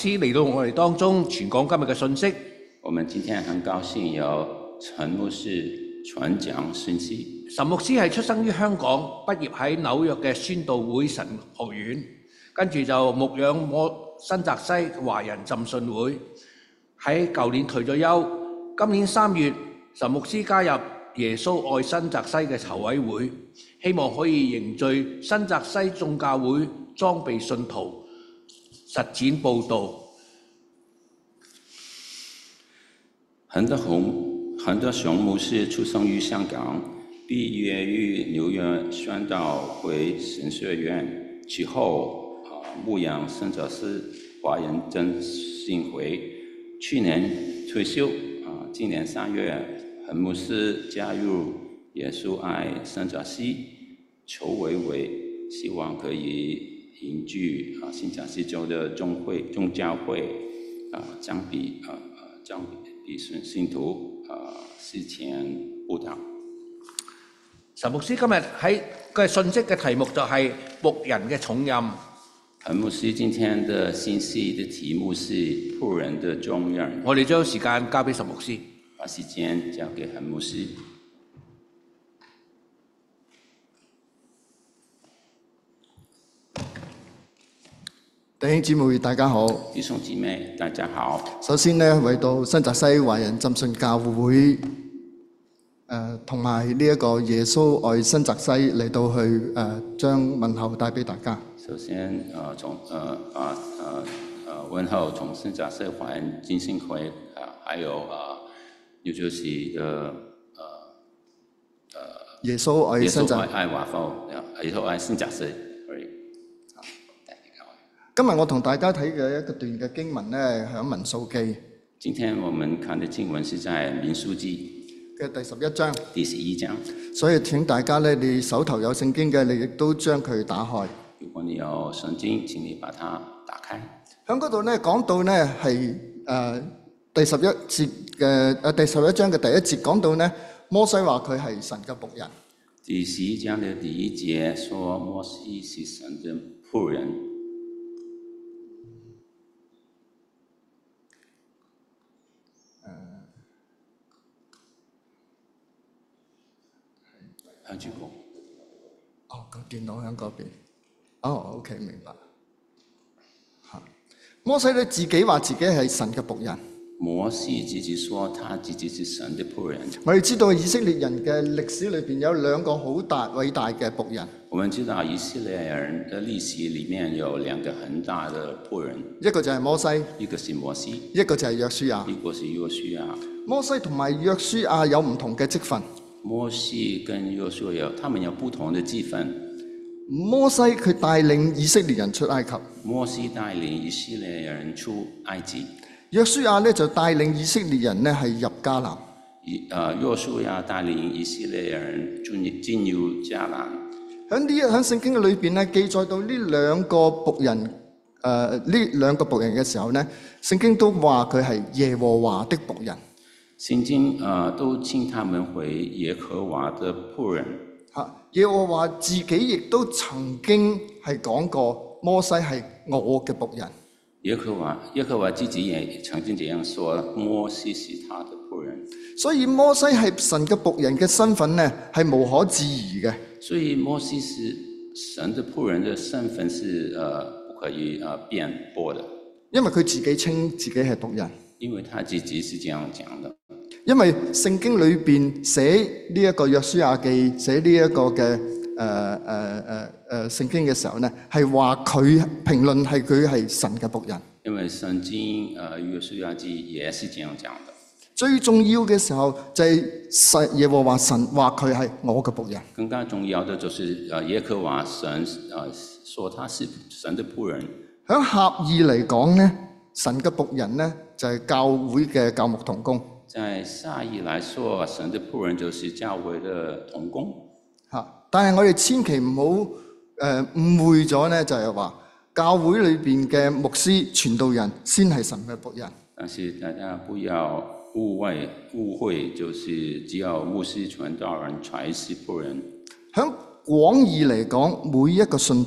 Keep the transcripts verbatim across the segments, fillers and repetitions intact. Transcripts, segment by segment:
嚟到我哋當中傳講今日嘅信息。 我們今天很高興有陳牧師傳講信息。 陳牧師係出生於香港，畢業喺紐約嘅宣道會神學院，跟住就牧養摩新澤西華人浸信會。喺舊年退咗休，今年三月，陳牧師加入耶穌愛新澤西嘅籌委會，希望可以凝聚新澤西眾教會裝備信徒，實踐佈道。 韓德宏、韓德雄牧師出生於香港，畢業於紐約宣道會神學院，其後啊牧養新澤西華人浸信會。去年退休啊，今年三月，韓牧師加入耶穌愛新澤西籌委會，希望可以凝聚啊新澤西州的眾會眾教會啊，將比啊啊將比信信徒啊事前佈道。 陳牧師今日喺嘅信息嘅題目就係僕人嘅重任。 韓牧師今天的信息的題目是僕人的重任。 我哋將時間交俾陳牧師。 把時間交給韓牧師。 弟兄姊妹大家好。 弟兄姊妹大家好。 首先呢，為到新澤西華人浸信教會誒同埋呢一個耶穌愛新澤西嚟到去誒、呃、將問候帶俾大家。 首先誒從誒啊誒誒問候從新澤西華人浸信會啊，還有啊紐約市嘅誒誒耶穌愛新澤愛華埠，耶穌愛新澤西。 今日我同大家睇嘅一個段嘅經文呢，係喺民數記。 今天我們看的經文是在民數記嘅第十一章。 第十一章。 所以請大家呢，你手頭有聖經嘅，你亦都將佢打開。 如果你有聖經，請你把它打開。 喺嗰度呢，講到呢係誒第十一節嘅誒第十一章嘅第一節講到呢，摩西話佢係神嘅僕人。 第十一章嘅第一節說摩西是神嘅僕人。哦，個電腦喺嗰邊。哦 ，OK， 明白。嚇，摩西咧自己話自己係神嘅僕人。摩西自己說他自己是神嘅僕人。 我哋知道以色列人嘅歷史裏邊有兩個好大偉大嘅僕人。 我們知道以色列人嘅歷史裡面有兩個很大嘅僕人， 一個就係摩西， 一個是摩西， 一個就係約書亞， 一個是約書亞。 摩西同埋約書亞有唔同嘅職分。 摩西跟約書亞，他們有不同的職分。 摩西佢帶領以色列人出埃及， 摩西帶領以色列人出埃及。 約書亞咧就帶領以色列人咧係入迦南。 而誒約書亞帶領以色列人進進入迦南。 喺呢一喺聖經嘅裏邊咧，記載到呢兩個僕人誒呢、呃、兩個僕人嘅時候咧，聖經都話佢係耶和華的僕人。 聖經啊、呃，都稱他們為耶和華的僕人。 嚇，耶和華自己亦都曾經係講過，摩西係我嘅僕人。 耶和華，耶和華自己也曾經這樣說，摩西是他的僕人。 所以摩西係神嘅僕人嘅身份呢，係無可置疑嘅。 所以摩西是神的僕人嘅身份是誒、呃、不可以誒辯駁的。 因為佢自己稱自己係僕人。 因為他自己是這樣講的。 因為聖經裏邊寫呢一個約書亞記，寫呢一個嘅誒誒誒誒聖經嘅時候呢，係話佢評論係佢係神嘅僕人。 因為聖經誒約書亞記也是這樣講的。 最重要嘅時候就係神耶和華神話佢係我嘅僕人。 更加重要的就是誒耶和華神誒說他是神的僕人。 喺狹義嚟講呢，神嘅僕人呢就係教會嘅教牧同工。 在狹義來說，神的僕人就是教會的同工。 嚇！但係我哋千祈唔好誒誤會咗呢，就係話教會裏邊嘅牧師傳道人先係神嘅僕人。 但是大家不要誤會，誤會就是只有牧師傳道人才是僕人。 喺廣義嚟講，每一個信徒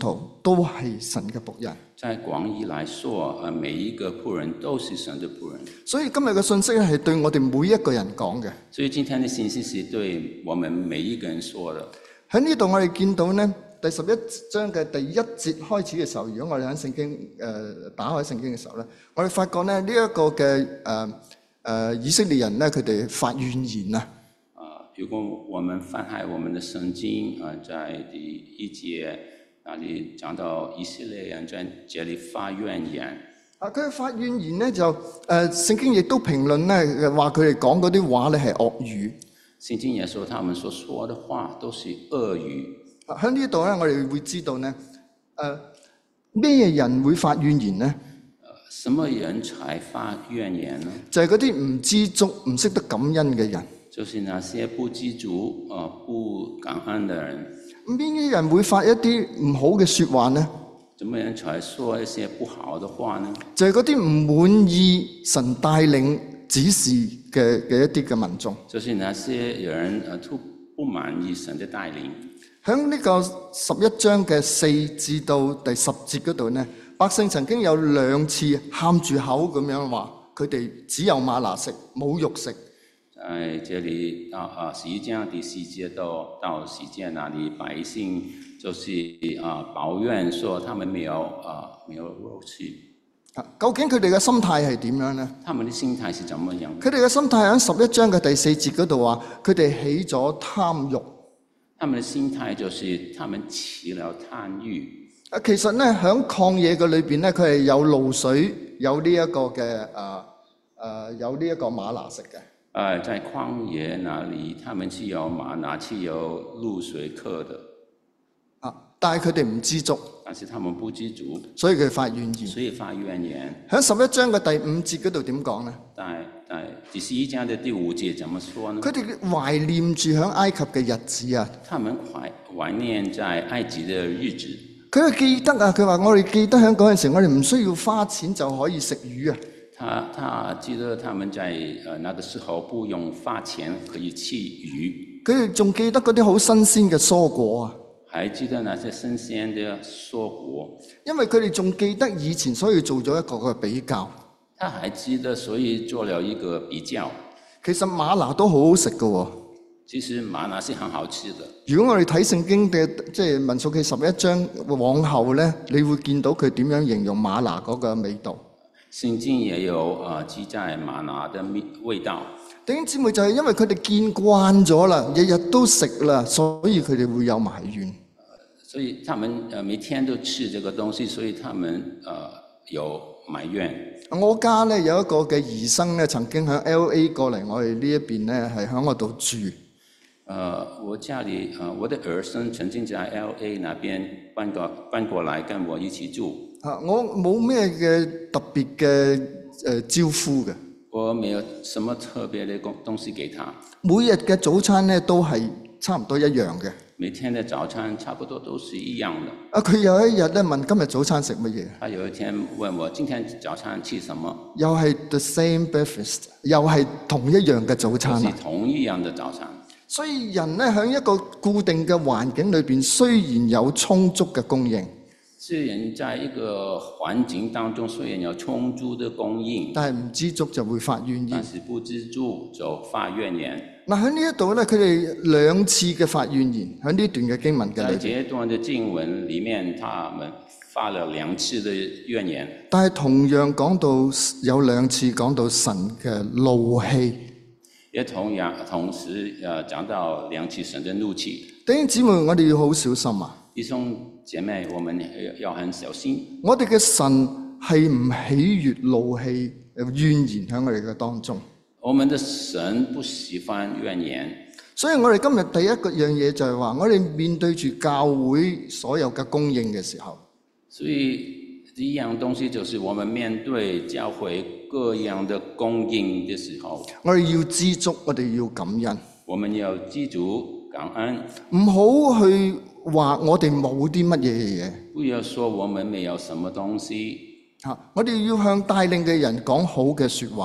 都係神嘅僕人。 在廣義來說，呃，每一個僕人都是神的僕人。 所以今日嘅信息咧係對我哋每一個人講嘅。 所以今天的信息是對我們每一個人說的。 喺呢度我哋見到呢，第十一章嘅第一節開始嘅時候，如果我哋喺聖經誒、呃、打開聖經嘅時候咧，我哋發覺咧呢一個嘅誒誒以色列人咧，佢哋發怨言啊。 啊，如果我們翻開我們的聖經啊，在第一節那裡講到以色列人在這裡發怨言。 啊，佢哋發怨言咧就誒聖經亦都評論咧話佢哋講嗰啲話咧係惡語。 聖經也說他們所說的話都是惡語。 喺呢度咧，我哋會知道咧，誒咩人會發怨言咧？ 什麼人才發怨言呢？ 就係嗰啲唔知足、唔識得感恩嘅人。 就是那些不知足、呃不感恩的人。 邊啲人會發一啲唔好嘅説話呢？ 怎麼人才說一些不好的話呢？ 就係嗰啲唔滿意神帶領指示嘅嘅一啲嘅民眾。 就是那些人呃都不滿意神的帶領。 喺呢個十一章嘅四至到第十節嗰度呢，百姓曾經有兩次喊住口咁樣話，佢哋只有嗎哪食，冇肉食。 在這裡到啊十一章第四節到到十節那裡，百姓就是啊抱怨說他們沒有啊沒有肉吃。 究竟佢哋嘅心態係點樣呢？ 他們的心態是怎麼樣？ 佢哋嘅心態喺十一章嘅第四節嗰度話，佢哋起咗貪慾。 他們的心態就是他們起了貪慾。 啊，其實咧喺曠野嘅裏邊咧，佢係有露水，有呢一個嘅誒誒，有呢一個嗎哪食嘅。 誒、呃，在曠野那裡，他們是有嗎哪，是有露水喝的。 啊，但係佢哋唔知足。 但是他們不知足， 所以佢發怨言。 所以發怨言。 喺十一章嘅第五節嗰度點講呢？ 在在第十一章的第五節怎麼說呢？ 佢哋懷念住喺埃及嘅日子啊。 他們懷懷念在埃及嘅日子。 佢哋記得啊，佢話我哋記得喺嗰陣時，我哋唔需要花錢就可以食魚啊。 他他記得他們在呃那個時候不用花錢可以吃魚。 佢哋仲記得嗰啲好新鮮嘅蔬果啊。 還記得那些新鮮的蔬果。 因為佢哋仲記得以前，所以做咗一個嘅比較。 他還記得，所以做了一個比較。 其實嗎哪都好好食㗎喎。 其實嗎哪是很好吃的。 如果我哋睇聖經嘅即係民數記十一章往後咧，你會見到佢點樣形容嗎哪嗰個味道。 聖經也有啊記載嗎哪的味道。 弟兄姊妹，就係因為佢哋見慣咗啦，日日都食啦，所以佢哋會有埋怨。 所以他們呃每天都吃這個東西，所以他們呃有埋怨。 我家咧有一個嘅兒生咧，曾經喺 L A 過嚟我哋呢一邊咧，係喺我度住。 呃，我家裡呃我的兒生曾經在 L A 那邊搬過搬過來跟我一起住。 啊，我冇咩嘅特別嘅誒招呼嘅。 我沒有什麼特別的東西給他。 每日嘅早餐咧都係差唔多一樣嘅。 每天的早餐差不多都是一樣的。 啊，佢有一日咧問今日早餐食乜嘢？ 他有一天問我今天早餐吃什麼？ 又係 the same breakfast，又係同一樣嘅早餐。 是同一樣的早餐。 所以人咧喺一個固定嘅環境裏邊，雖然有充足嘅供應， 雖然在一個環境當中雖然有充足的供應， 但係唔知足就會發怨言。 但是不知足就發怨言。 嗱，喺呢一度咧，佢哋兩次嘅發怨言喺呢段嘅經文嘅裏邊。 在這段嘅經文裡面，他們發了兩次的怨言。 但係同樣講到有兩次講到神嘅怒氣。 也同樣同時誒講到兩次神嘅怒氣。 弟兄姊妹，我哋要好小心啊！ 弟兄姐妹，我們要很小心。 我哋嘅神係唔喜悅怒氣、怨言喺我哋嘅當中。 我們的神不喜歡怨言。 所以我哋今日第一個樣嘢就係話，我哋面對住教會所有嘅供應嘅時候， 所以第一樣東西就是我們面對教會各樣的供應的時候， 我哋要知足，我哋要感恩。 我們要知足感恩， 唔好去話我哋冇啲乜嘢嘢。 不要說我們沒有什麼東西。 嚇，我哋要向帶領嘅人講好嘅説話。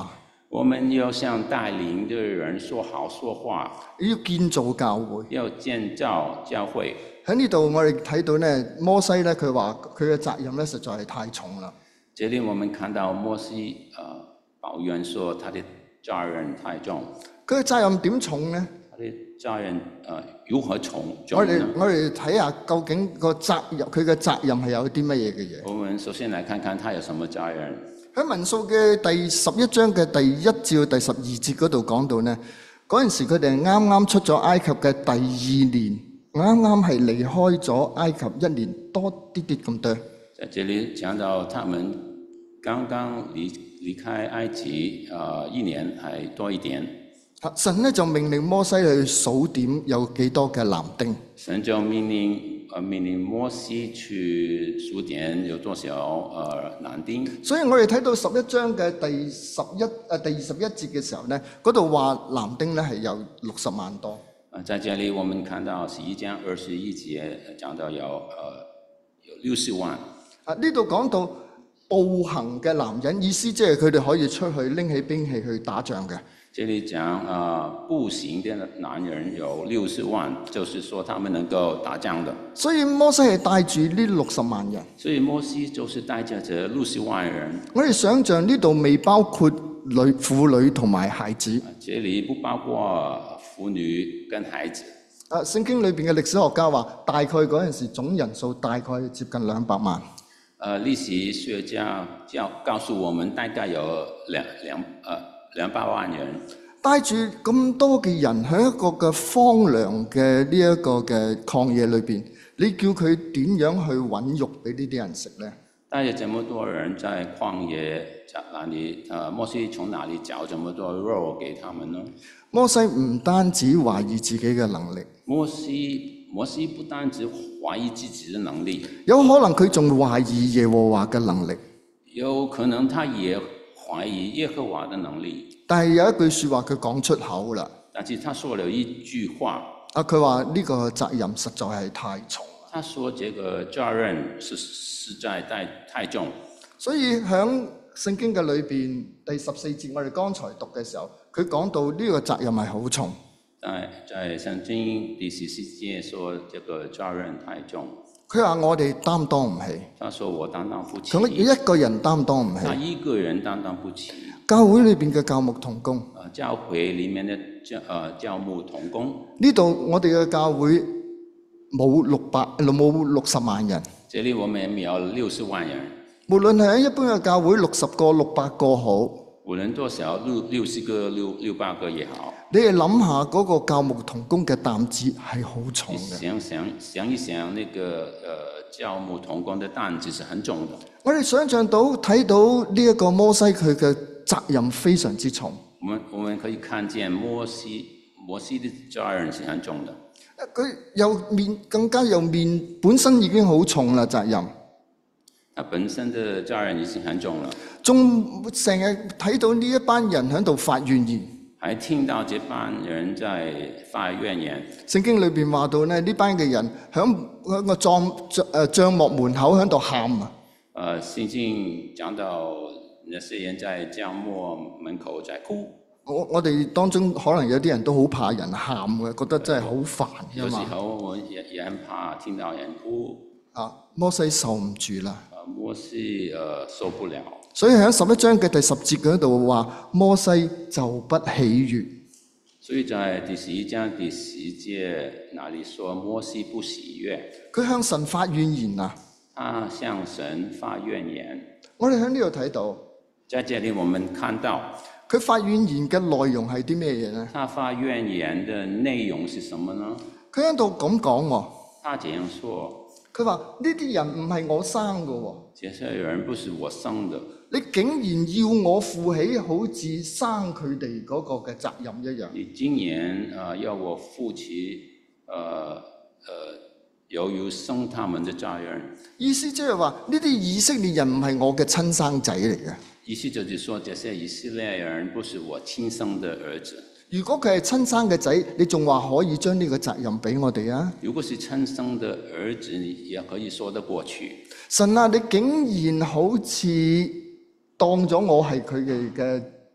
我們要向帶領的人說好說話， 要建造教會。 要建造教會。 喺呢度我哋睇到咧，摩西咧佢話佢嘅責任咧實在係太重啦。 這裡我們看到摩西呃抱怨說他的責任太重。 佢嘅責任點重咧？ 他的責任呃如何重重我哋呢？ 我哋睇下究竟個責任佢嘅責任係有啲乜嘢嘅嘢。 我們首先來看看他有什麼責任。 喺民數嘅第十一章嘅第一至到第十二節嗰度講到呢，嗰陣時佢哋啱啱出咗埃及嘅第二年，啱啱係離開咗埃及一年多啲啲咁多。 在這裡講到他們剛剛離離開埃及，呃一年還多一點。 神呢就命令摩西去數點有幾多嘅男丁。 神就命令呃命令摩西去數點有多少呃男丁。 所以我哋睇到十一章嘅第十一誒第二十一節嘅時候呢，嗰度話男丁呢係有六十萬多。 啊，在這裡我們看到十一章二十一節講到有呃有六十萬。 啊，呢度講到步行嘅男人，意思即係佢哋可以出去拎起兵器去打仗嘅。 這裡講啊、呃，步行的男人有六十萬，就是說他們能夠打仗的。 所以摩西係帶住呢六十萬人。 所以摩西就是帶着這六十萬人。 我哋想象呢度未包括女婦女同埋孩子。 這裡不包括婦女跟孩子。 啊，聖經裏邊嘅歷史學家話，大概嗰陣時總人數大概接近兩百萬。 呃，歷史學家教告訴我們，大概有兩兩呃。兩百萬人帶住咁多嘅人喺一個嘅荒涼嘅呢一個嘅曠野裏邊，你叫佢點樣去揾肉俾呢啲人食呢？ 帶着這麼多人在曠野，在哪裡？呃，摩西從哪裡找這麼多肉給他們呢？ 摩西唔單止懷疑自己嘅能力， 摩西摩西不單止懷疑自己的能力， 有可能佢仲懷疑耶和華嘅能力。 有可能他也懷疑耶和華的能力。 但係有一句説話佢講出口啦。 但是他說了一句話。 啊，佢話呢個責任實在係太重。 他說這個責任是實在太太重。所以喺聖經嘅裏邊第十四節，我哋剛才讀嘅時候，佢講到呢個責任係好重。 在在聖經第十四節說這個責任太重。 佢話我哋擔當唔起。 他說我擔當不起。 佢一個人擔當唔起。 他一個人擔當不起。 教會裏邊嘅教牧同工。 啊，教會裡面的教呃教牧同工。 呢度我哋嘅教會冇六百冇六十萬人。 這裡我們沒有六十萬人。 無論係喺一般嘅教會六十個六百個好。 無論多少六六十個六六百個也好。 你哋諗下嗰個教牧同工嘅擔子係好重嘅。 想想想一想，那個呃教牧同工的擔子是很重的。 我哋想象到睇到呢一個摩西佢嘅責任非常之重。 我們我們可以看見摩西摩西的責任是很重的。 佢又面更加又面本身已經好重啦，責任。 他本身的責任已經很重了。 仲成日睇到呢一班人喺度發怨言。 還聽到這班人在發怨言。 聖經裏邊話到咧，呢班嘅人喺個帳誒帳幕門口喺度喊啊。 誒，聖經講到那些人在帳幕門口在哭。我我哋當中可能有啲人都好怕人喊嘅，覺得真係好煩㗎嘛。 有時候我也也很怕聽到人哭。 啊，摩西受唔住啦。 啊，摩西誒、呃、受不了。 所以喺十一章嘅第十節嗰度話，摩西就不喜悅。 所以在第十一章第十節那裡說摩西不喜悅。 佢向神發怨言啊！ 他向神發怨言。 我哋喺呢度睇到， 在這裡我們看到佢發怨言嘅內容係啲咩嘢呢？ 他發怨言的內容是什麼呢？ 佢喺度咁講喎。 他這樣說。 佢話呢啲人唔係我生嘅喎。 這些人不是我生的。 你竟然要我負起好似生佢哋嗰個嘅責任一樣。 你竟然啊、呃、要我負起，呃呃，由於生他們的責任。意思即係話呢啲以色列人唔係我嘅親生仔嚟嘅。 意思就是說，這些以色列人不是我親生的兒子。 如果佢係親生嘅仔，你仲話可以將呢個責任俾我哋啊？ 如果是親生的兒子，你也可以說得過去。 神啊，你竟然好似當咗我係佢哋嘅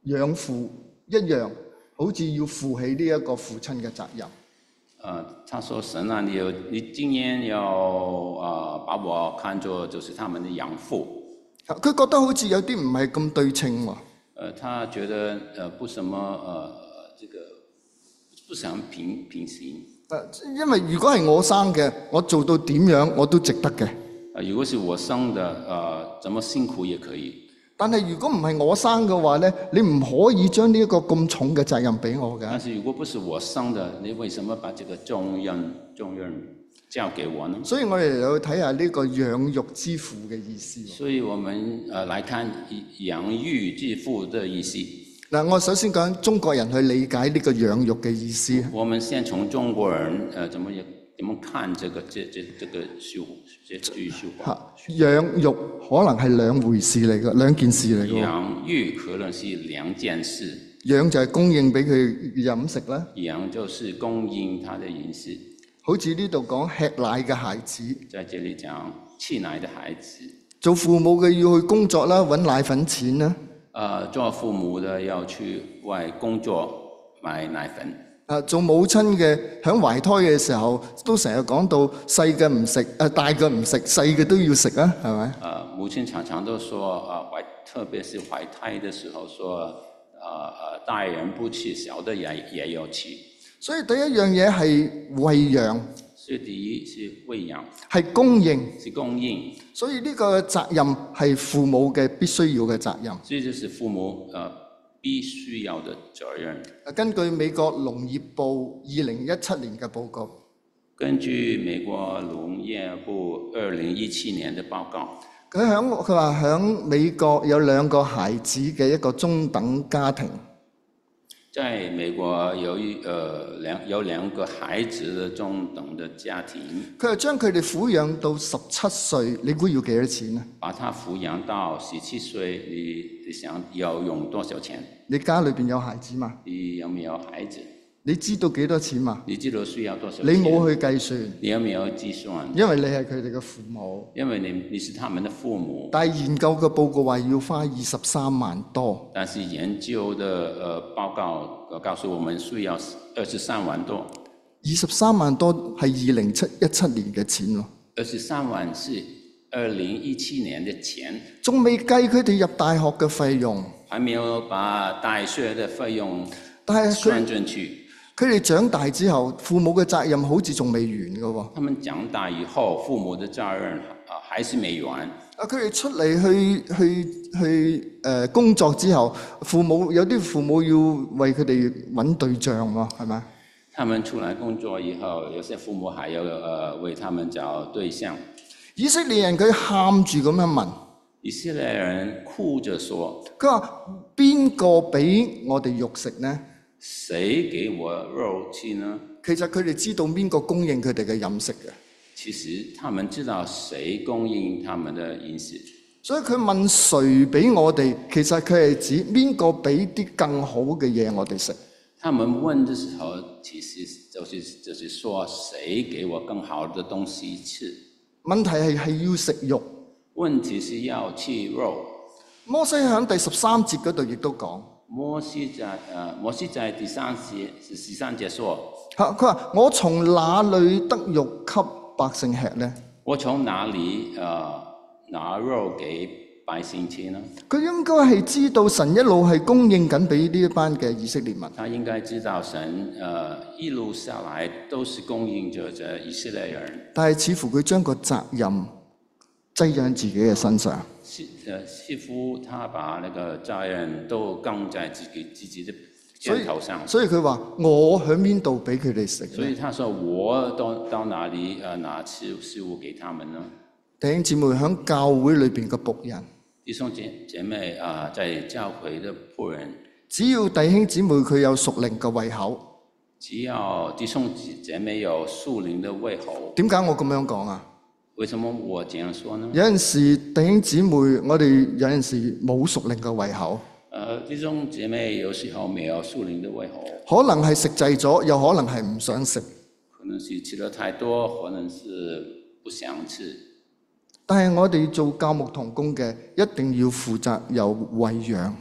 養父一樣，好似要負起呢一個父親嘅責任。 呃，他說神啊，你有你竟然要呃把我看作就是他們的養父。 佢覺得好似有啲唔係咁對稱喎。 呃，他覺得呃不什麼呃這個不想平平行。 誒，因為如果係我生嘅，我做到點樣我都值得嘅。 呃，如果是我生的，呃，怎麼辛苦也可以。 但係如果唔係我生嘅話咧，你唔可以將呢一個咁重嘅責任俾我嘅。 但是如果不是我生的，你為什麼把這個重任重任交給我呢？ 所以我哋嚟睇下呢個養育之父嘅意思。 所以我們呃來看養育之父的意思。 嗱，我首先講中國人去理解呢個養育嘅意思。 我們先從中國人呃怎麼怎麼看這個這這這個修這句修話。 養育可能係兩回事嚟嘅，兩件事嚟嘅。 養育可能是兩件事。 養就係供應俾佢飲食啦。 養就是供應他的飲食。 好似呢度講吃奶嘅孩子。 在這裡講吃奶的孩子。 做父母嘅要去工作啦，揾奶粉錢啦。 呃，做父母的要去外工作買奶粉。 啊，做母親嘅響懷胎嘅時候，都成日講到細嘅唔食，誒大嘅唔食，細嘅都要食啊，係咪？ 呃，母親常常都說，啊、呃、懷，特別是懷胎的時候，說，呃呃大人不吃，小的也也要吃。 所以第一樣嘢係餵養。 所以第一是餵養。 係供應。 是供應。 所以呢個責任係父母嘅必須要嘅責任。 所以就是父母呃必須要的責任。 根據美國農業部二零一七年嘅報告。 根據美國農業部二零一七年的報告。 佢響佢話響美國有兩個孩子嘅一個中等家庭。 在美國有一呃兩有兩個孩子的中等的家庭， 佢係將佢哋撫養到十七歲，你估要幾多錢啊？ 把他撫養到十七歲，你你想要用多少錢？ 你家裏邊有孩子嘛？ 你有沒有孩子？ 你知道幾多錢嘛？ 你知道需要多少錢？ 你冇去計算。 你有沒有計算？ 因為你係佢哋嘅父母。 因為你你是他們的父母。 但係研究嘅報告話要花二十三萬多。 但是研究的呃報告告訴我們需要二十三萬多。 二十三萬多係二零七一七年嘅錢咯。 二十三萬是二零一七年的錢。 仲未計佢哋入大學嘅費用。 還沒有把大學的費用算進去。 佢哋長大之後，父母嘅責任好似仲未完㗎喎。 他們長大以後，父母的責任啊還是未完。 啊，佢哋出嚟去去去誒、呃、工作之後，父母有啲父母要為佢哋揾對象喎，係咪？ 他們出來工作以後，有些父母還要誒、呃、為他們找對象。 以色列人佢喊住咁樣問。 以色列人哭着說： 佢話邊個俾我哋肉食呢？ 誰給我肉吃呢？ 其實佢哋知道邊個供應佢哋嘅飲食嘅。 其實他們知道誰供應他們的飲食。 所以佢問誰俾我哋，其實佢係指邊個俾啲更好嘅嘢我哋食。 他們問的時候，其實就是就是說誰給我更好的東西吃。 問題係係要食肉。 問題是要吃肉。 摩西喺第十三節嗰度亦都講。 摩西在呃，摩西在第三節十三節說： 嚇，佢話我從哪裏得肉給百姓吃呢？ 我從哪裏呃拿肉給百姓吃呢？ 佢應該係知道神一路係供應緊俾呢一班嘅以色列民。 他應該知道神呃一路下來都是供應着這以色列人。 但係似乎佢將個責任擠喺自己嘅身上。 似呃似乎他把那個責任都扛在自己自己的肩頭上。 所以佢話我喺邊度俾佢哋食？ 所以他說我到到哪裡呃拿食食物給他們呢？ 弟兄姊妹喺教會裏邊嘅僕人。 弟兄姐姐妹啊，在教會的僕人， 只要弟兄姊妹佢有屬靈嘅胃口， 只要弟兄姐妹有屬靈的胃口。點解我咁樣講啊？ 為什麼我這樣說呢？ 有陣時弟兄姊妹，我哋有陣時冇屬靈嘅胃口。 呃，弟兄姐妹有時候沒有屬靈的胃口， 可能係食滯咗，又可能係唔想食。 可能是吃得太多，可能是不想吃。 但係我哋做教牧同工嘅，一定要負責有餵養。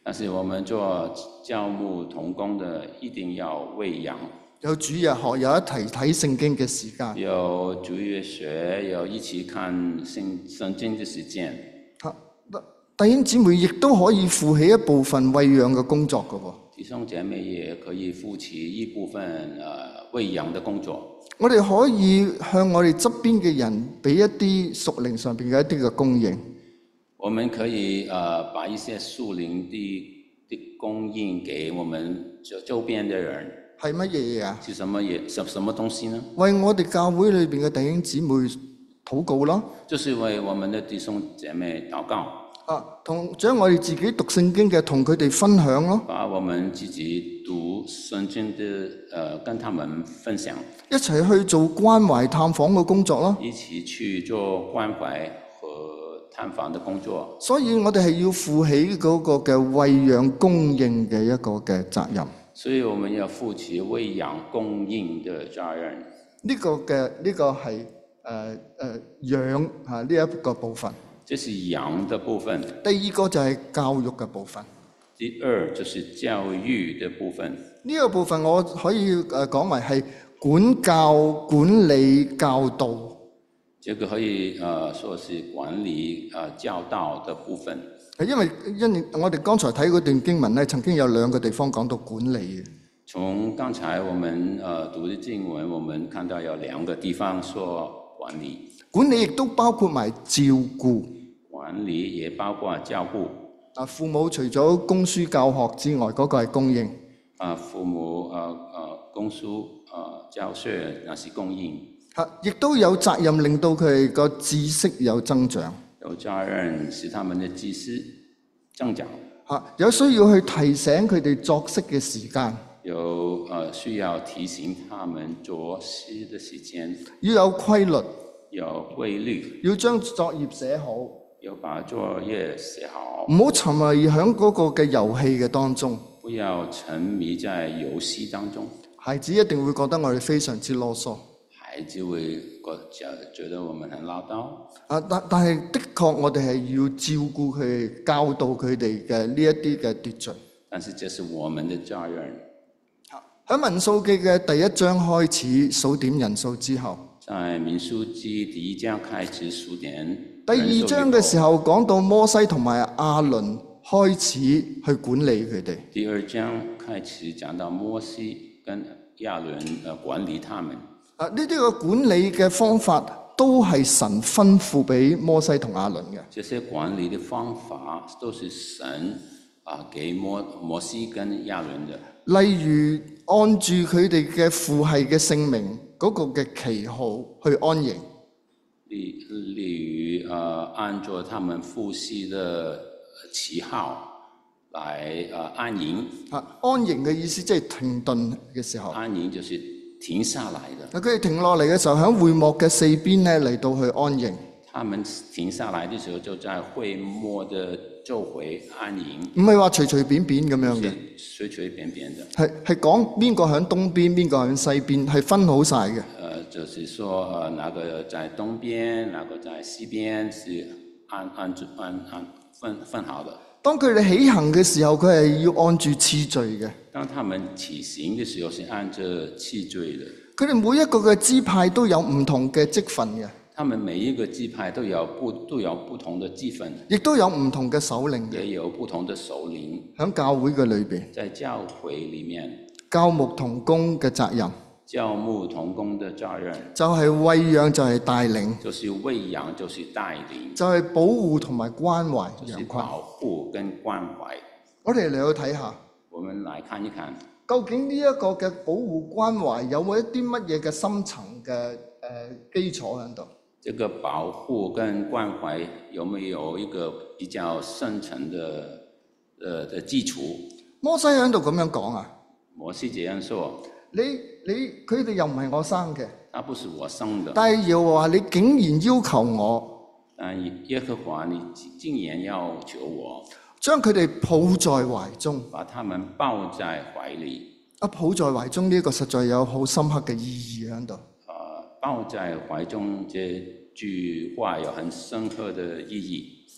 但是我們做教牧同工的一定要餵養， 有主日學，有一齊睇聖經嘅時間。 有主日學，有一起看聖聖經嘅時間。 嚇，弟兄姊妹亦都可以負起一部分餵養嘅工作嘅喎。 弟兄姐妹也可以負起一部分呃餵養的工作。 我哋可以向我哋側邊嘅人俾一啲屬靈上邊嘅一啲嘅供應。 我們可以呃把一些屬靈的的供應給我們周周邊的人。 係乜嘢嘢啊？ 是什麼嘢？什什麼東西呢？ 為我哋教會裏邊嘅弟兄姊妹禱告咯。 就是為我們的弟兄姐妹禱告。 啊，同將我哋自己讀聖經嘅同佢哋分享咯。 把我們自己讀聖經的呃跟他們分享。 一齊去做關懷探訪嘅工作咯。 一起去做關懷和探訪的工作。 所以我哋係要負起嗰個嘅餵養供應嘅一個嘅責任。 所以我們要負起餵養供應的責任。 呢個嘅呢個係誒誒養嚇呢一個部分。 這是養的部分。 第二個就係教育嘅部分。 第二就是教育的部分。 呢個部分我可以誒講為係管教、管理、教導。 這個可以誒說是管理誒教導的部分。 係因為因為我哋剛才睇嗰段經文咧，曾經有兩個地方講到管理嘅。 從剛才我們誒讀的經文，我們看到有兩個地方說管理。管理亦都包括埋照顧。管理也包括照顧。 啊，父母除咗供書教學之外，嗰、那個係供應。 啊，父母誒誒供書誒教學那是供應。 嚇，亦都有責任令到佢哋個知識有增長。 有責任使他們的知識增長。 嚇，有需要去提醒佢哋作息嘅時間。 有誒需要提醒他們作息的時間。 要有規律。 有規律。 要將作業寫好。 要把作業寫好。 唔好沉迷喺嗰個嘅遊戲嘅當中。 不要沉迷在遊戲當中。 孩子一定會覺得我哋非常之囉嗦。 孩子會覺覺得我們很嘮叨。 啊，但但係的確我哋係要照顧佢哋、教導佢哋嘅呢一啲嘅秩序。 但是這是我們的責任。 喺民數記嘅第一章開始數點人數之後， 在民數記第一章開始數點。 第二章嘅時候講到摩西同埋亞倫開始去管理佢哋。 第二章開始講到摩西跟亞倫誒管理他們。 啊，呢啲嘅管理嘅方法都係神吩咐俾摩西同亞倫嘅。 這些管理嘅方法都是神啊給摩摩西跟亞倫嘅。 例如按住佢哋嘅父系嘅姓名嗰個嘅旗號去安營。 例例如，呃，按照他們父系的旗號來，呃，安營。 啊，安營嘅意思即係停頓嘅時候。 安營就是停下來的。 佢哋停落嚟嘅時候，喺會幕嘅四邊咧嚟到去安營。 他們停下來嘅時候，就在會幕的周圍安營。 唔係話隨隨便便咁樣嘅。 隨隨便便的。 係係講邊個喺東邊，邊個喺西邊，係分好晒嘅。 就是說，呃，哪個在東邊，哪個在西邊，是按按按按分分好的。 當佢哋起行嘅時候，佢係要按住次序嘅。 當他們起行嘅時候，是按着次序的。 佢哋每一個嘅支派都有唔同嘅職份嘅。 他們每一個支派都有不都有不同的職份， 亦都有唔同嘅首領嘅。 也有不同的首領。 喺教會嘅裏邊， 在教會裡面， 教牧同工嘅責任。 教牧同工的責任就係餵養，就係帶領， 就是餵養，就是帶領， 就係保護同埋關懷羊群。 保護跟關懷。 我哋嚟去睇下， 我們來看一看， 究竟呢一個嘅保護關懷有冇一啲乜嘢嘅深層嘅誒基礎喺度？ 這個保護跟關懷有沒有一個比較深層的呃的基礎？ 摩西喺度咁樣講啊， 摩西這樣說。 你你佢哋又唔係我生嘅， 他不是我生的。 但係耶和華你竟然要求我， 但耶和華你竟然要求我， 將佢哋抱在懷中， 把他們抱在懷裡。 啊，抱在懷中呢個實在有好深刻嘅意義喺度。 啊，抱在懷中這句話有很深刻的意義。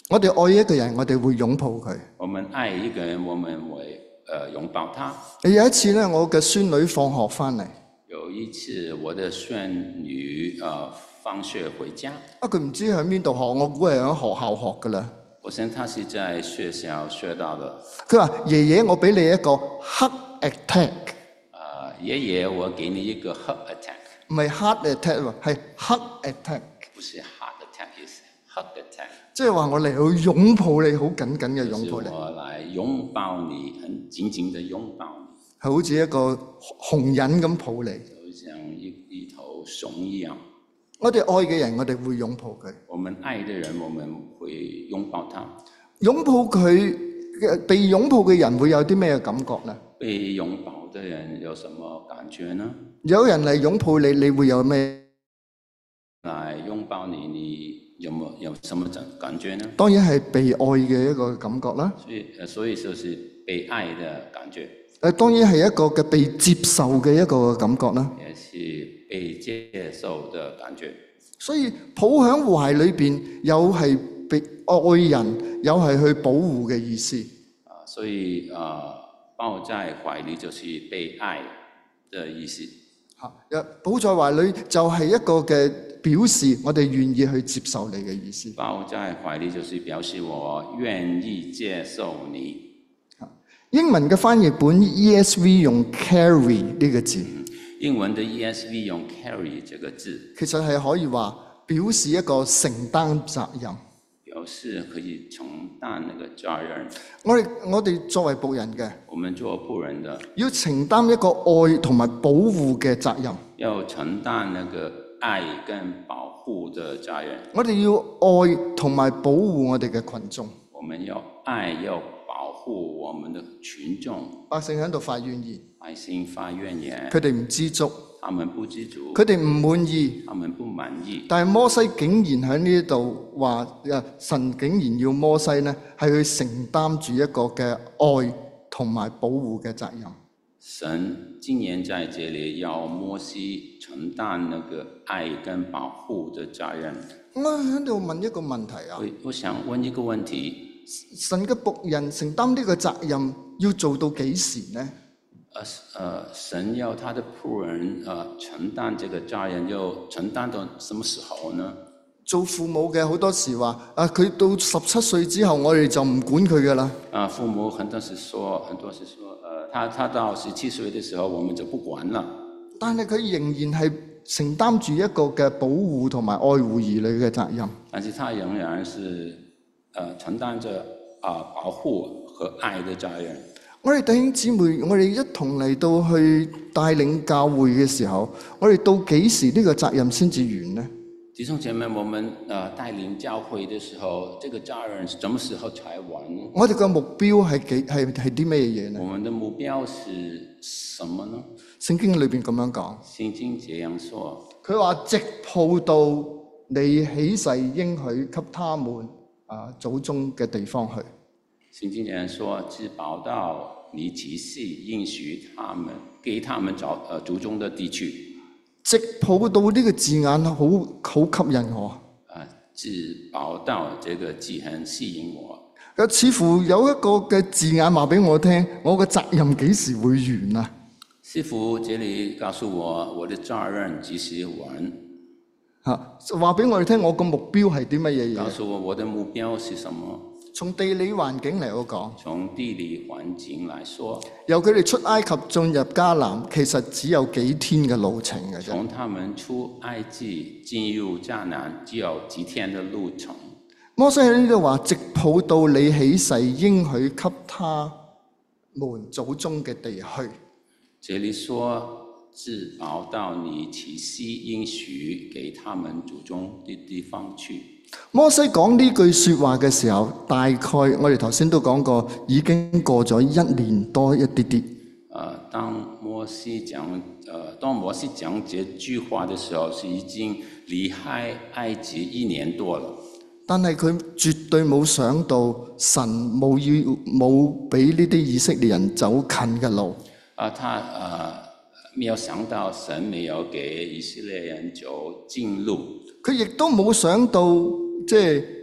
我哋愛一個人，我哋會擁抱佢。 我們愛一個人，我們會呃擁抱他。 有一次咧，我嘅孫女放學翻嚟， 有一次我的孫女呃放學回家， 啊佢唔知喺邊度學，我估係喺學校學噶啦。 我想他是在學校學到的。 佢話：爺爺，我俾你一個 heart attack。 啊、爺爺，我給你一個 heart attack。 唔係 heart attack 喎，係 heart attack。 不是 heart attack，是 heart attack。 即係話我嚟去擁抱你，好緊緊嘅擁抱你。 就是我來擁抱你，很緊緊的擁抱你。 係好似一個紅人咁抱你。 就像一一頭熊一樣。 我哋愛嘅人，我哋會擁抱佢。 我們愛的人，我們會擁抱他。 擁抱佢，被擁抱嘅人會有啲咩感覺呢？ 被擁抱的人有什麼感覺呢？ 有人嚟擁抱你，你會有咩？ 來擁抱你，你有冇有什麼感覺呢？ 當然係被愛嘅一個感覺啦。 所以，所以就是被愛的感覺。 誒，當然係一個嘅被接受嘅一個感覺啦。 也是被接受的感覺。 所以抱喺懷裏邊，有係被愛人，有係去保護嘅意思。 啊，所以啊、呃，抱在懷裏就是被愛的意思。 嚇，抱在懷裏就係一個嘅表示，我哋願意去接受你嘅意思。 抱在懷裏就是表示我願意接受你。 英文嘅翻譯本 E S V 用 carry 呢個字。 英文的 E S V 用 carry 這個字， 其實係可以話表示一個承擔責任， 表示可以承擔那個責任。 我哋我哋作為僕人嘅， 我們做僕人的要承擔一個愛同埋保護嘅責任。 要承擔那個愛跟保護的責任。 我哋要愛同埋保護我哋嘅群眾。 我們要愛，要保護我們的群眾。 百姓喺度發怨言， 百姓發怨言， 佢哋唔知足， 他們不知足， 佢哋唔滿意， 他們不滿意。 但係摩西竟然喺呢度話，誒神竟然要摩西呢係去承擔住一個嘅愛同埋保護嘅責任。 神今年在這裡要摩西承擔那個愛跟保護的責任。 我喺度問一個問題啊， 我我想問一個問題。 神嘅僕人承擔呢個責任要做到幾時呢？ 呃呃，神要他的僕人呃承擔這個責任，要承擔到什麼時候呢？ 做父母嘅好多時話，啊佢到十七歲之後，我哋就唔管佢噶啦。 啊，父母很多時說，很多時說，呃，他他到十七歲的時候，我們就不管了。但但係佢仍然係承擔住一個嘅保護同埋愛護兒女嘅責任。 但是他仍然是，呃，承擔着啊保護和愛的責任。 我哋弟兄姊妹，我哋一同嚟到去帶領教會嘅時候，我哋到幾時呢個責任先至完呢？ 弟兄姐妹，我們呃帶領教會的時候，這個責任什麼時候才完呢？ 我哋嘅目標係幾係係啲咩嘢呢？ 我們的目標是什麼呢？ 聖經裏邊咁樣講， 聖經這樣說， 佢話直抱到你起誓應許給他們啊祖宗嘅地方去。 聖經這樣說，直抱到你起誓應許他們，給他們找呃祖宗的地區。 直抱到呢個字眼好好吸引我。 啊，直抱到這個字很吸引我。 似乎有一個嘅字眼話俾我聽，我嘅責任幾時會完啊？ 似乎這裡告訴我，我的責任幾時完？ 嚇，話俾我哋聽，我個目標係啲乜嘢嘢？ 告訴我我的目標是什麼？ 從地理環境嚟講， 從地理環境來說， 由佢哋出埃及進入迦南，其實只有幾天嘅路程嘅啫。 從他們出埃及進入迦南，只有幾天的路程。 摩西喺呢度話，直抱到你起誓應許給他們祖宗嘅地去。 這裡說，直抱到你起誓應許給他們祖宗的地方去。 摩西講呢句説話嘅時候，大概我哋頭先都講過，已經過咗一年多一啲啲。 呃，當摩西講，呃，當摩西講這句話的時候，是已經離開埃及一年多了。 但係佢絕對冇想到神冇要冇俾呢啲以色列人走近嘅路。 啊，他呃沒有想到神沒有給以色列人走近路。 佢亦都冇想到，即係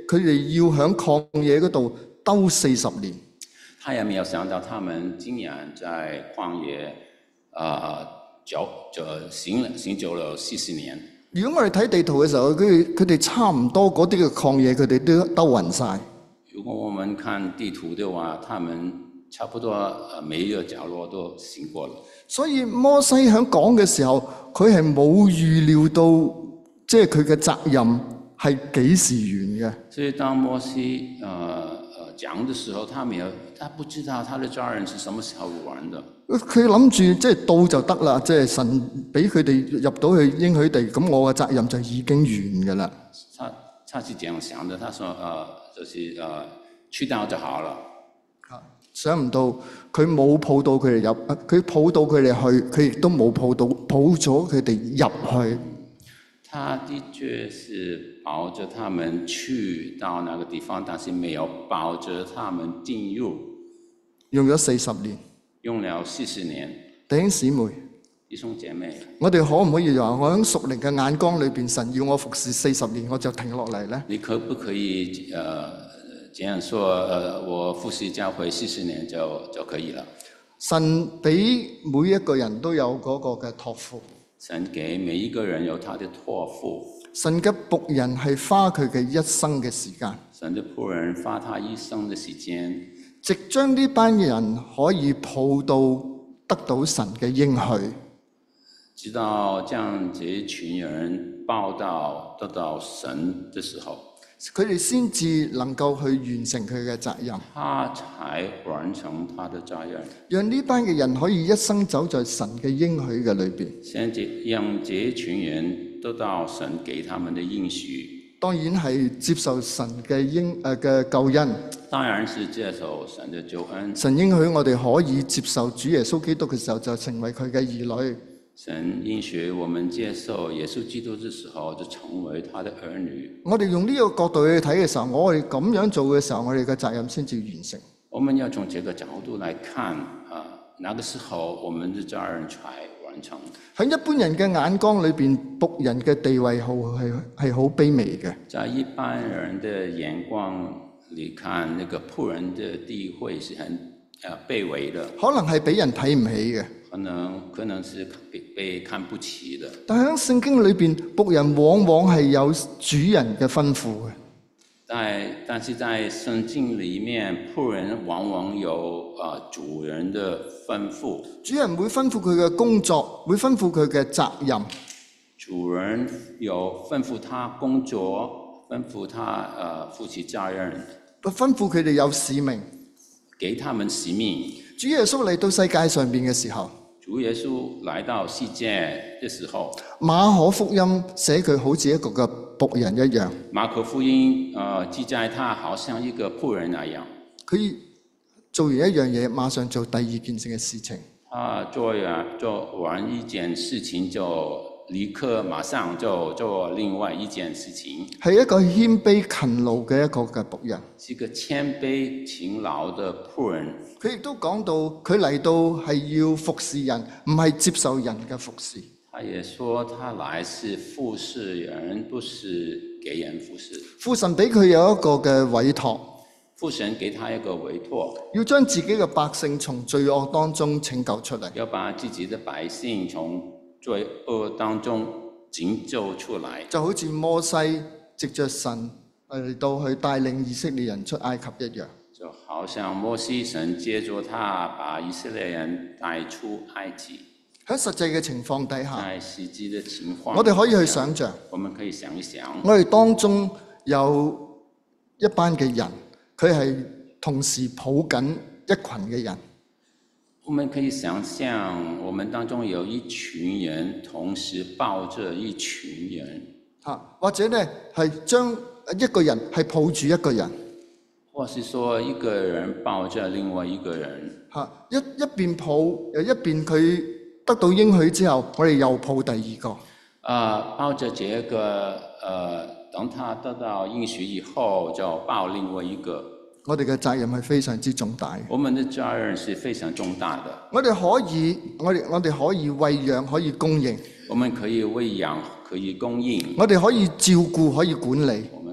佢哋要喺曠野嗰度兜四十年。 他也沒有想到他們竟然在曠野啊走就行了行走了四十年。 如果我哋睇地圖嘅時候，佢佢哋差唔多嗰啲嘅曠野，佢哋都兜勻晒。 如果我們看地圖的話，他們差不多呃每一個角落都行過了。 所以摩西喺講嘅時候，佢係冇預料到，即係佢嘅責任係幾時完嘅。 所以當摩西呃呃講的時候，他沒有，他不知道他的責任是什麼時候完的。 佢諗住即係到就得啦，即係神俾佢哋入到去應許地，咁我嘅責任就已經完㗎啦。 他他是這樣想的，他說呃就是呃去到就好了。 想唔到佢冇抱到佢哋入，佢抱到佢哋去，佢亦都冇抱到抱咗佢哋入去。 他的確是抱着他們去到那個地方，但是沒有抱着他們進入。 用咗四十年， 用了四十年。 弟兄姊妹， 弟兄姐妹， 我哋可唔可以話我喺屬靈嘅眼光裏邊，神要我服侍四十年，我就停落嚟呢？ 你可不可以呃這樣說？呃，我服侍教會四十年就就可以了。 神俾每一個人都有嗰個嘅託付。 神給每一個人有他的託付。 神嘅僕人係花佢嘅一生嘅時間。 神的僕人花他一生的時間， 直將呢班人可以抱到得到神嘅應許。 直到將這群人抱到得到神的時候， 佢哋先至能夠去完成佢嘅責任。 他才完成他的責任。 讓呢班嘅人可以一生走在神嘅應許嘅裏邊。 先讓這群人得到神給他們的應許。 當然係接受神嘅應誒嘅救恩。 當然是接受神的救恩。 神應許我哋可以接受主耶穌基督嘅時候，就成為佢嘅兒女。 神應許我們接受耶穌基督的時候，就成為他的兒女。 我哋用呢個角度去睇嘅時候，我哋咁樣做嘅時候，我哋嘅責任先至完成。 我們要從這個角度來看啊，那個時候我們的責任才完成。 喺一般人嘅眼光裏邊，僕人嘅地位好係係好卑微嘅。 在一般人的眼光裏看，那個僕人的地位是很啊卑微的， 可能係俾人睇唔起嘅。 可能可能是被被看不起的。 但喺聖經裏邊，僕人往往係有主人嘅吩咐嘅。 但但是在聖經裏面，僕人往往有啊、呃、主人的吩咐。 主人會吩咐佢嘅工作，會吩咐佢嘅責任。 主人有吩咐他工作，吩咐他呃負起責任。 吩咐佢哋有使命， 給他們使命。 主耶穌嚟到世界上邊嘅時候， 主耶穌來到世界的時候， 馬可福音寫佢好似一個嘅僕人一樣。 馬可福音呃記載他好像一個僕人那樣。 佢做完一樣嘢，馬上做第二件嘅事情。 他做完做完一件事情就立刻馬上就做另外一件事情。 係一個謙卑勤勞嘅一個嘅僕人。 是一個謙卑勤勞的僕人。 佢亦都講到，佢嚟到係要服侍人，唔係接受人嘅服侍。 他也說，他來是服侍人，不是給人服侍。 父神俾佢有一個嘅委託， 父神給他一個委託， 要將自己嘅百姓從罪惡當中拯救出嚟， 要把自己的百姓從罪惡當中拯救出來。 就好似摩西藉着神嚟到去帶領以色列人出埃及一樣。 就好像摩西神借着他把以色列人帶出埃及。 喺實際嘅情況底下， 在實際的情況， 我哋可以去想像， 我們可以想一想， 我哋當中有一班嘅人，佢係同時抱緊一群嘅人。 我們可以想象，我們當中有一群人同時抱着一群人， 嚇，或者咧係將一個人係抱住一個人。 或是說一個人抱着另外一個人， 嚇，一一邊抱，又一邊佢得到應許之後，我哋又抱第二個。 啊、呃，抱着這個，呃，等他得到應許以後，就抱另外一個。 我哋嘅責任係非常之重大。 我們的責任是非常重大的。 我哋可以，我哋我哋可以餵養，可以供應。 我們可以餵養，可以供應。 我哋可以照顧，可以管理。 我們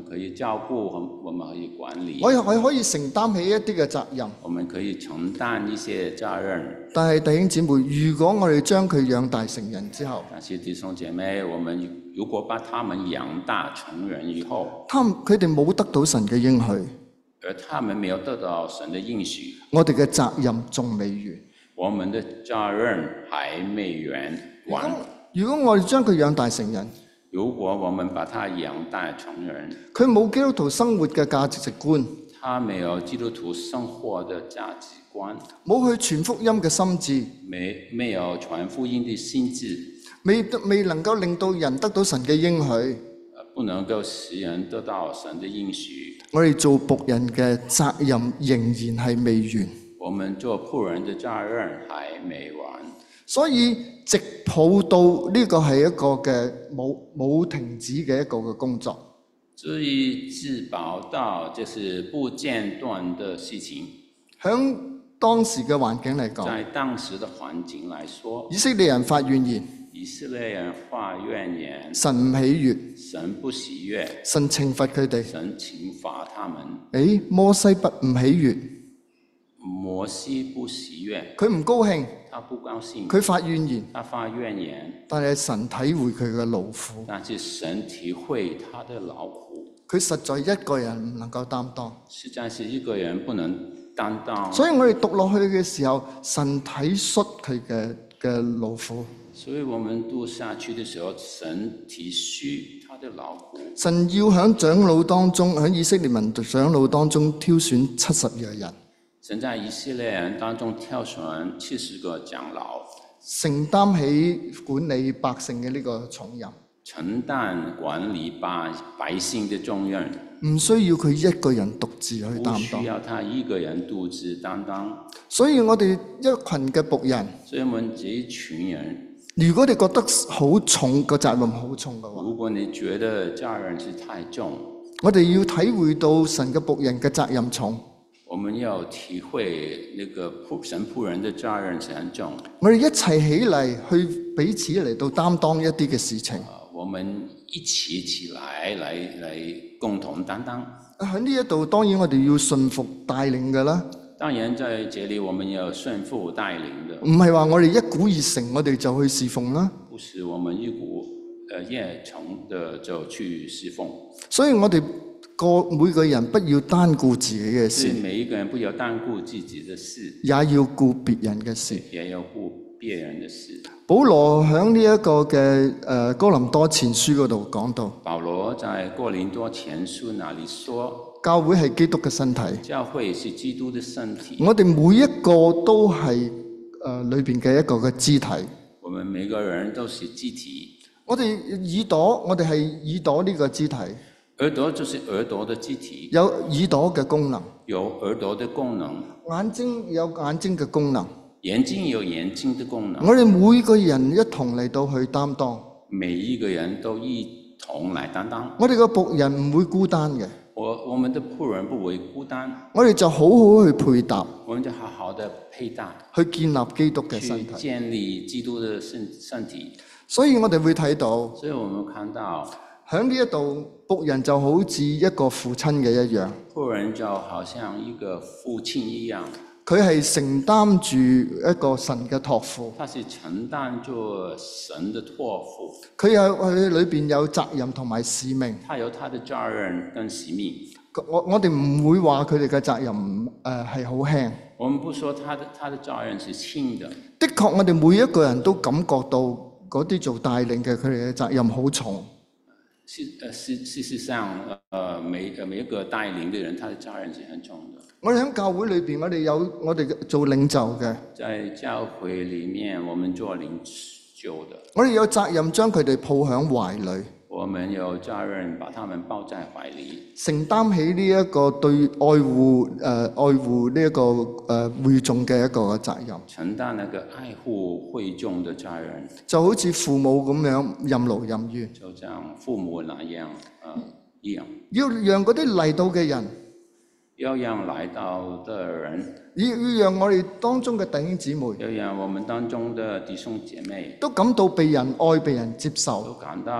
可以照顧，我們可以管理， 我我可以承擔起一啲嘅責任。 我們可以承擔一些責任。 但係弟兄姊妹，如果我哋將佢養大成人之後， 但是弟兄姐妹，我們如果把他們養大成人以後， 他佢哋冇得到神嘅應許， 而他們沒有得到神的應許， 我哋嘅責任仲未完。 我們的責任還未完。 如果我哋將佢養大成人， 如果我們把他養大成人， 佢冇基督徒生活嘅價值觀， 他沒有基督徒生活的價值觀， 冇去傳福音嘅心智， 沒沒有傳福音的心智， 未未能夠令到人得到神嘅應許， 不能夠使人得到神的應許。 我哋做僕人嘅責任仍然係未完。 我們做僕人的責任還沒完。 所以直抱到呢個係一個嘅冇冇停止嘅一個嘅工作。 至於自保到就是不間斷的事情。 響當時嘅環境嚟講， 在當時的環境來說， 以色列人發怨言， 以色列人發怨言， 神唔喜悅， 神不喜悅， 神懲罰佢哋。 神懲罰他們。 誒，摩西不唔喜悅， 摩西不喜悅， 佢唔高興， 他不高興， 佢發怨言， 他發怨言， 但係神體會佢嘅勞苦， 但是神體會他的勞苦， 佢實在一個人唔能夠擔當， 實在是一個人不能擔當。 所以我哋讀落去嘅時候，神體恤佢嘅嘅勞苦， 所以我們讀下去的時候，神體恤他的勞苦。 神要喺長老當中，喺以色列民長老當中挑選七十個人， 神在以色列人當中挑選七十個長老， 承擔起管理百姓嘅呢個重任， 承擔管理百百姓的重任， 唔需要佢一個人獨自去擔當， 不需要他一個人獨自擔當。 所以我哋一群嘅僕人， 所以我們這一群人， 如果你覺得好重個責任好重嘅話， 如果你覺得責任是太重， 我哋要體會到神嘅僕人嘅責任重。 我們要體會那個僕神僕人的責任是很重。 我哋一齊起嚟去彼此嚟到擔當一啲嘅事情。 我們一起起來，來來共同擔當。 喺呢一度，當然我哋要順服帶領嘅啦。 當然，在這裡我們要順服帶領的。 唔係話我哋一股熱誠，我哋就去侍奉啦。 不是我們一股呃熱誠的就去侍奉。 所以我哋個每個人不要單顧自己嘅事， 每一個人不要單顧自己的事， 也要顧別人嘅事， 也要顧別人的事。 保羅喺呢一個嘅誒哥林多前書嗰度講到， 保羅在哥林多前書那裡說， 教會係基督嘅身體， 教會是基督的身體。 我哋每一個都係誒裏邊嘅一個嘅肢體。 我們每個人都是肢體。 我哋耳朵，我哋係耳朵呢個肢體。 耳朵就是耳朵的肢體， 有耳朵嘅功能， 有耳朵的功能。 眼睛有眼睛嘅功能， 眼睛有眼睛的功能。 我哋每個人一同嚟到去擔當， 每一個人都一同來擔當。 我哋個僕人唔會孤單嘅， 我我們的僕人不會孤單， 我哋就好好去配搭， 我們就好好的配搭， 去建立基督嘅身去體， 建立基督的身身體。 所以我哋會睇到， 所以我們看到喺呢一度僕人就好似一個父親嘅一樣， 僕人就好像一個父親一樣， 佢係承擔住一個神嘅託付， 他是承擔住神的託付， 佢有佢裏邊有責任同埋使命， 他有他的責任跟使命。 我我哋唔會話佢哋嘅責任誒係好輕。 我們不說他的他的責任是輕的， 的確我哋每一個人都感覺到嗰啲做帶領嘅佢哋嘅責任好重。 事呃事事實上，呃每每一個帶領的人，他的責任是很重的。 我哋喺教會裏邊，我哋有我哋做領袖嘅， 在教會裏面，我們做領袖的， 我哋有責任將佢哋抱喺懷裏， 我們有責任把他們抱在懷裏， 承擔起呢一個對愛護誒、呃、愛護呢一個誒、呃、會眾嘅一個嘅責任， 承擔那個愛護會眾的責任， 就好似父母咁樣任勞任怨， 就像父母那樣，呃一樣， 要讓嗰啲嚟到嘅人， 要讓來到的人， 要要讓我哋當中嘅弟兄姊妹， 要讓我們當中的弟兄姐妹都感到被人愛、被人接受， 都感到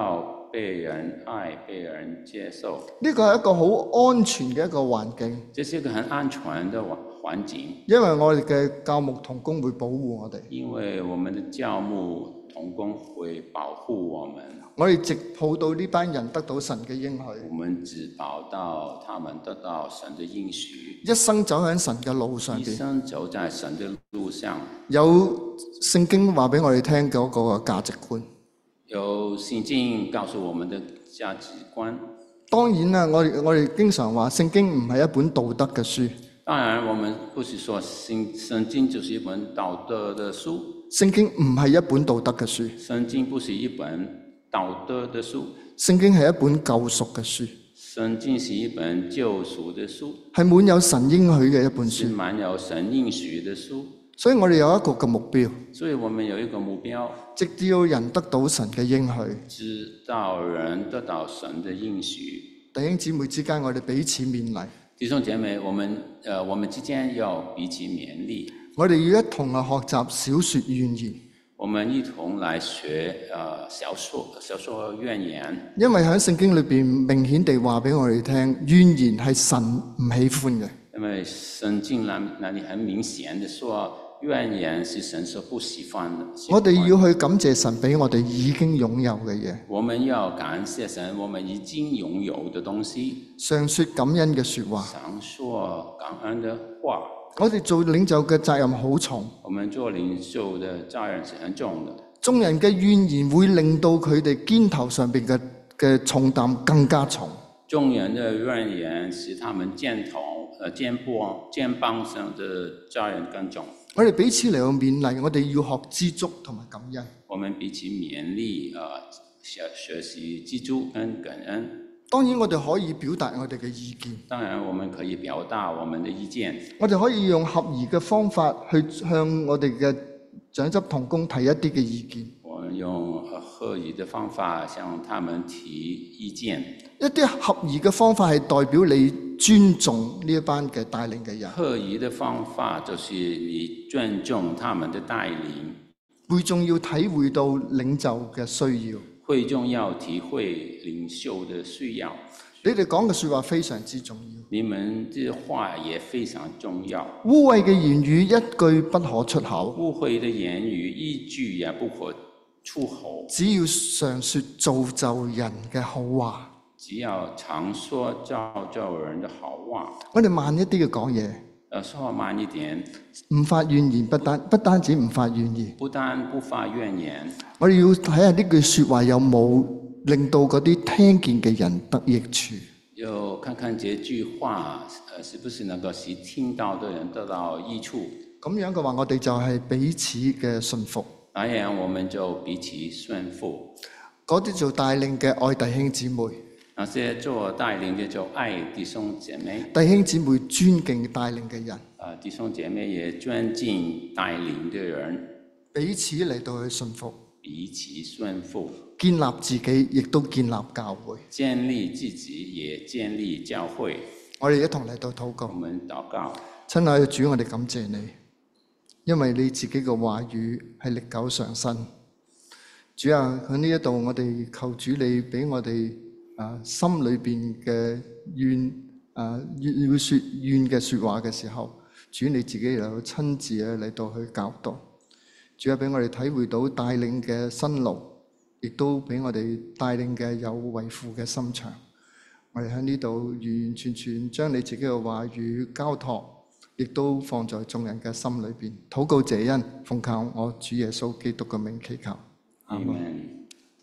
被人愛、被人接受。 呢個係一個好安全嘅一個環境， 這是一個很安全嘅環環境， 因為我哋嘅教牧同工會保護我哋。 因為我們的教牧同工會保護我們。 我哋直抱到呢班人得到神嘅應許， 我們只保到他們得到神的應許， 一生走喺神嘅路上一邊。 生走在神的路上。 有聖經話俾我哋聽嗰個價值觀。 有聖經告訴我們的價值觀。 當然啦，我哋我哋經常話聖經唔係一本道德嘅書。 當然，我們不是說聖聖經就是一本道德的書。 聖經唔係一本道德嘅書。 聖經不是一本道德的書。 聖經係一本救贖嘅書。 聖經是一本救贖的書， 係滿有神應許嘅一本是書。 滿有神應許的書。 所以我哋有一個嘅目標， 所以我們有一個目標， 直至有人得到神嘅應許。 直到人得到神的應許。 弟兄姊妹之間，我哋彼此勉勵。 弟兄姐妹，我們呃，我們之間要彼此勉勵。 我哋要一同去學習少說怨言。 我們一同來學呃少說少說怨言。 因為喺聖經裏邊明顯地話俾我哋聽，怨言係神唔喜歡嘅。 因為聖經那那裡很明顯的說，怨言是神所不喜歡的。 我哋要去感謝神俾我哋已經擁有嘅嘢。 我們要感謝神，我們已經擁有的東西。 常說感恩嘅說話。 常說感恩的話。 我哋做領袖嘅責任好重。 我們做領袖的責任是很重的。 眾人嘅怨言會令到佢哋肩頭上邊嘅嘅重擔更加重。 眾人的怨言使他們肩頭、呃肩膀、肩膀上的責任更重。 我哋彼此嚟到勉勵，我哋要學知足同埋感恩。 我們彼此勉勵，呃學學習知足跟感恩。 當然，我哋可以表達我哋嘅意見。 當然，我們可以表達我們的意見。 我哋可以用合宜嘅方法去向我哋嘅長執同工提一啲嘅意見。 我們用合宜的方法向他們提意見。 一啲合宜嘅方法係代表你尊重呢一班嘅帶領嘅人。 合宜的方法就是你尊重他們的帶領。 會眾要體會到領袖嘅需要。 會眾要體會領袖的需要。 你哋講嘅說話非常之重要。 你們的話也非常重要。 污穢嘅言語一句不可出口。 污穢的言語一句也不可出口。 只要常說造就人嘅好話。 只要常說造就人的好話。 我哋慢一啲嘅講嘢。 誒，說慢一點。 唔發怨言，不單不單止唔發怨言。 不單不發怨言。 我哋要睇下呢句說話有冇令到嗰啲聽見嘅人得益處。 要看看這句話，誒，是不是能夠使聽到的人得到益處？ 咁樣嘅話，我哋就係彼此嘅順服。 那樣我們就彼此順服。 嗰啲做帶領嘅愛弟兄姊妹。 那些做帶領嘅就愛弟兄姐妹。 弟兄姊妹尊敬帶領嘅人。 啊，弟兄姐妹也尊敬帶領嘅人。 彼此嚟到去順服。 彼此順服。 建立自己，亦都建立教會。 建立自己，也建立教會。 我哋一同嚟到禱告。 我們禱告。 親愛嘅主，我哋感謝你，因為你自己嘅話語係歷久常新。主啊，喺呢一度，我哋求主你俾我哋啊心裏邊嘅怨啊要說怨嘅說話嘅時候，主你自己嚟到親自咧嚟到去教導。主啊，俾我哋體會到帶領嘅辛勞，亦都俾我哋帶領嘅有為父嘅心腸。我哋喺呢度完完全全將你自己嘅話語交託，亦都放在眾人嘅心裏邊。禱告謝恩，奉靠我主耶穌基督嘅名祈求。 阿門。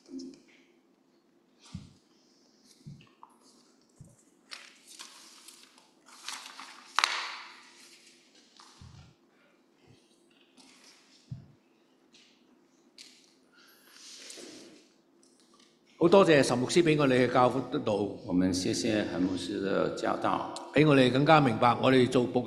好多謝陳牧師俾我哋嘅教導， 我們謝謝陳牧師嘅教導， 俾我哋更加明白我哋做僕